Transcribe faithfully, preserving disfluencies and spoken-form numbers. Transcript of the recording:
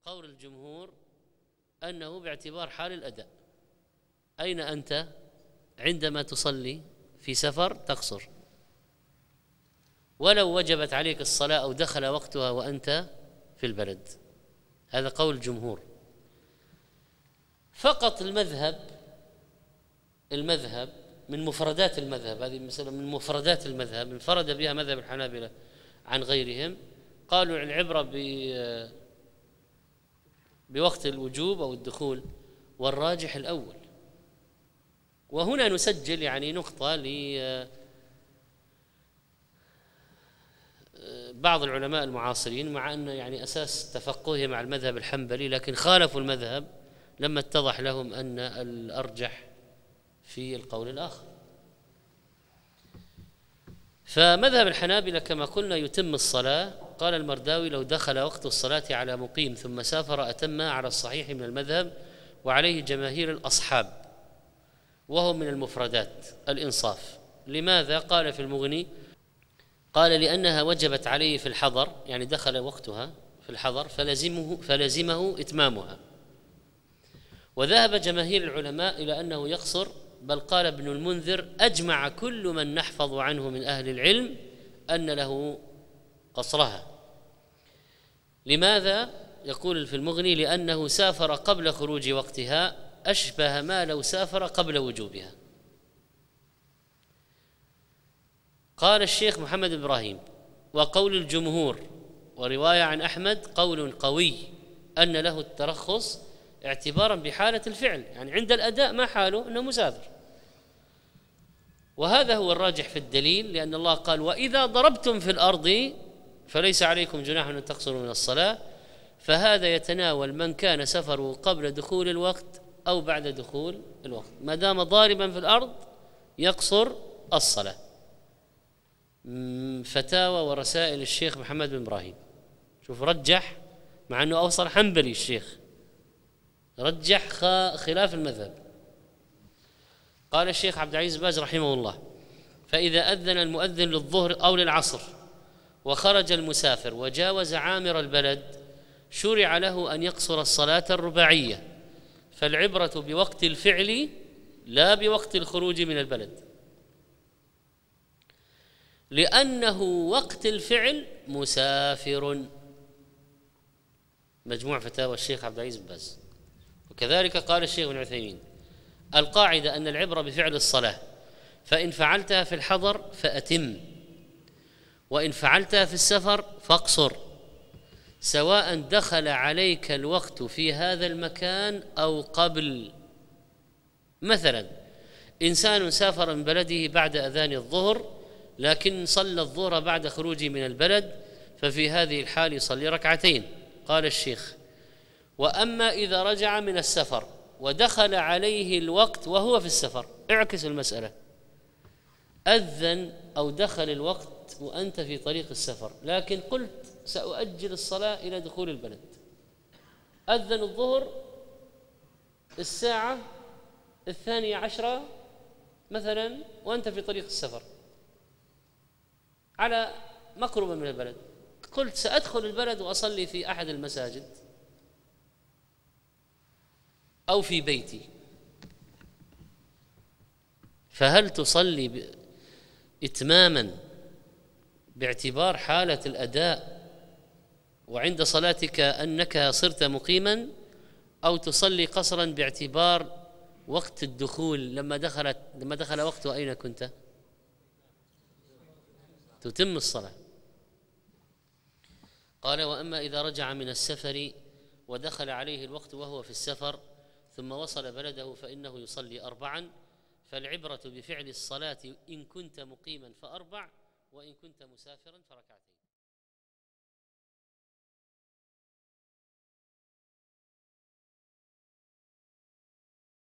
قول الجمهور أنه باعتبار حال الأداء. أين أنت عندما تصلي في سفر؟ تقصر، ولو وجبت عليك الصلاة أو دخل وقتها وأنت في البلد. هذا قول الجمهور. فقط المذهب المذهب من مفردات المذهب، هذه مثلا من مفردات المذهب انفرد بها مذهب الحنابلة عن غيرهم، قالوا العبرة بوقت الوجوب أو الدخول، والراجح الأول. وهنا نسجل يعني نقطة لبعض العلماء المعاصرين، مع أن يعني أساس تفقههم مع المذهب الحنبلي، لكن خالفوا المذهب لما اتضح لهم أن الأرجح في القول الآخر. فمذهب الحنابلة كما قلنا يتم الصلاة. قال المرداوي: لو دخل وقت الصلاة على مقيم ثم سافر أتمها على الصحيح من المذهب، وعليه جماهير الأصحاب، وهو من المفردات الإنصاف. لماذا؟ قال في المغني: قال لأنها وجبت عليه في الحضر، يعني دخل وقتها في الحضر، فلزمه, فلزمه إتمامها. وذهب جماهير العلماء إلى أنه يقصر، بل قال ابن المنذر: أجمع كل من نحفظ عنه من أهل العلم أن له قصرها. لماذا؟ يقول في المغني: لأنه سافر قبل خروج وقتها، أشبه ما لو سافر قبل وجوبها. قال الشيخ محمد إبراهيم: وقول الجمهور ورواية عن أحمد قول قوي أن له الترخص اعتبارا بحالة الفعل، يعني عند الأداء ما حاله أنه مسافر. وهذا هو الراجح في الدليل، لأن الله قال: وإذا ضربتم في الأرض فليس عليكم جناح أن تقصروا من الصلاة. فهذا يتناول من كان سفره قبل دخول الوقت أو بعد دخول الوقت، ما دام ضاربا في الأرض يقصر الصلاة. فتاوى ورسائل الشيخ محمد بن إبراهيم. شوف، رجح مع أنه أوصل حنبلي، الشيخ رجح خلاف المذهب. قال الشيخ عبد العزيز باز رحمه الله: فإذا أذن المؤذن للظهر أو للعصر وخرج المسافر وجاوز عامر البلد، شرع له أن يقصر الصلاة الرباعية، فالعبرة بوقت الفعل لا بوقت الخروج من البلد، لأنه وقت الفعل مسافر. مجموع فتاوى الشيخ عبد العزيز باز. وكذلك قال الشيخ ابن عثيمين: القاعدة أن العبرة بفعل الصلاة، فإن فعلتها في الحضر فأتم، وإن فعلتها في السفر فاقصر، سواء دخل عليك الوقت في هذا المكان أو قبل. مثلا إنسان سافر من بلده بعد أذان الظهر، لكن صلى الظهر بعد خروجه من البلد، ففي هذه الحال يصلي ركعتين. قال الشيخ: وأما إذا رجع من السفر ودخل عليه الوقت وهو في السفر، اعكس المسألة، أذن أو دخل الوقت وأنت في طريق السفر، لكن قلت سأؤجل الصلاة إلى دخول البلد. أذن الظهر الساعة الثانية عشرة مثلا وأنت في طريق السفر على مقربة من البلد، قلت سأدخل البلد وأصلي في أحد المساجد أو في بيتي، فهل تصلي إتماما باعتبار حالة الأداء وعند صلاتك أنك صرت مقيما، أو تصلي قصرا باعتبار وقت الدخول لما دخلت لما دخل وقته أين كنت؟ تتم الصلاة. قال: وأما إذا رجع من السفر ودخل عليه الوقت وهو في السفر ثم وصل بلده فإنه يصلي أربعا، فالعبرة بفعل الصلاة إن كنت مقيما فأربع، وإن كنت مسافرا فركعتين.